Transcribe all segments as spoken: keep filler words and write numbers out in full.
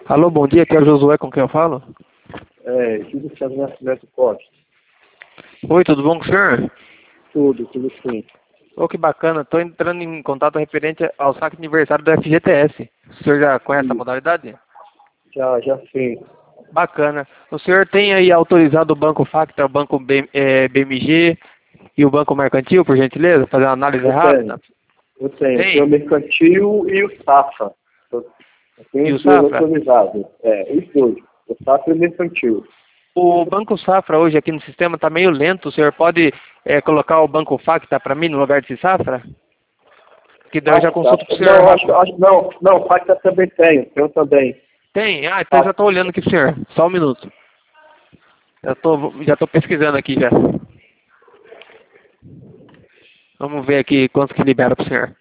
Alô, bom dia, aqui é o Josué, com quem eu falo? É, Júlio César Nascimento Costa. Oi, tudo bom com o senhor? Tudo, tudo sim. Ô, que bacana, estou entrando em contato referente ao saque de aniversário do F G T S. O senhor já conhece a Sim. modalidade? Já, já sim. Bacana. O senhor tem aí autorizado o Banco Facta, o Banco B, é, B M G e o Banco Mercantil, por gentileza? Fazer uma análise Eu rápida? tenho. Eu tenho. Eu Tem? tenho o Mercantil e o Safra. Eu eu tenho E o os dois Safra? autorizados. É, os dois. O Safra e o Mercantil. O Banco Safra hoje aqui no sistema está meio lento. O senhor pode é, colocar o Banco Facta para mim no lugar desse Safra? Que daí eu já consulto para o senhor Não, acho, rápido. acho, não, não, o Facta também tem. Eu também. Tem? Ah, então eu já estou olhando aqui pro senhor. Só um minuto. Eu tô, já estou pesquisando aqui já. Vamos ver aqui quanto que libera pro senhor.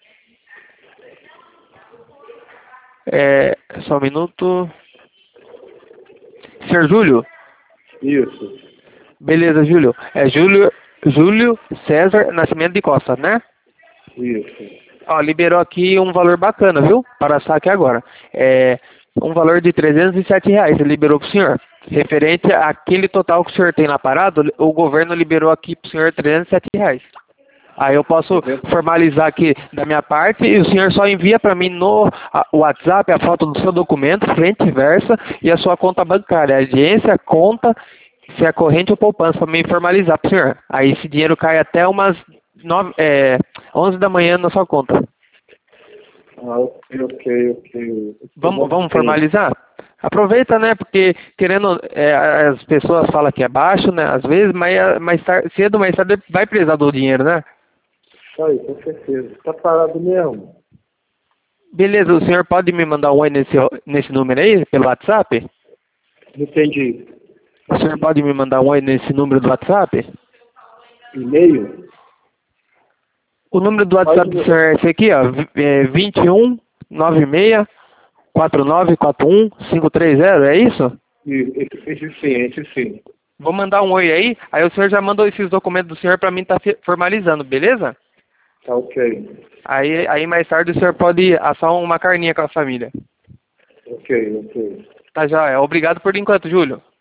É, só um minuto. Senhor Júlio? Isso. Beleza, Júlio. É Júlio, Júlio César Nascimento de Costa, né? Isso. Ó, liberou aqui um valor bacana, viu? Para saque agora. É um valor de trezentos e sete reais. Ele liberou pro senhor. Referente àquele total que o senhor tem lá parado, o governo liberou aqui pro senhor trezentos e sete reais. Aí eu posso formalizar aqui da minha parte e o senhor só envia para mim no a, WhatsApp a foto do seu documento, frente e versa, e a sua conta bancária, agência, conta, se é corrente ou poupança, para me formalizar para o senhor. Aí esse dinheiro cai até umas nove, é, onze da manhã na sua conta. Ah, ok, ok, ok. Vamos, vamos formalizar? Aproveita, né? Porque querendo, é, as pessoas falam que é baixo, né? Às vezes, mas mais tarde, cedo ou mais tarde vai precisar do dinheiro, né? Isso aí, com certeza. Tá parado mesmo? Beleza, o senhor pode me mandar um oi nesse, nesse número aí, pelo WhatsApp? Entendi. O senhor pode me mandar um oi nesse número do WhatsApp? E-mail? O número do WhatsApp do senhor é esse aqui, ó, é vinte e um, noventa e seis, quarenta e nove, quarenta e um, quinhentos e trinta, é isso? Esse, esse sim, esse sim. Vou mandar um oi aí, aí o senhor já mandou esses documentos do senhor para mim estar tá formalizando, beleza? Tá ok. Aí, aí mais tarde o senhor pode assar uma carninha com a família. Ok, ok. Tá já, é. Obrigado por enquanto, Júlio.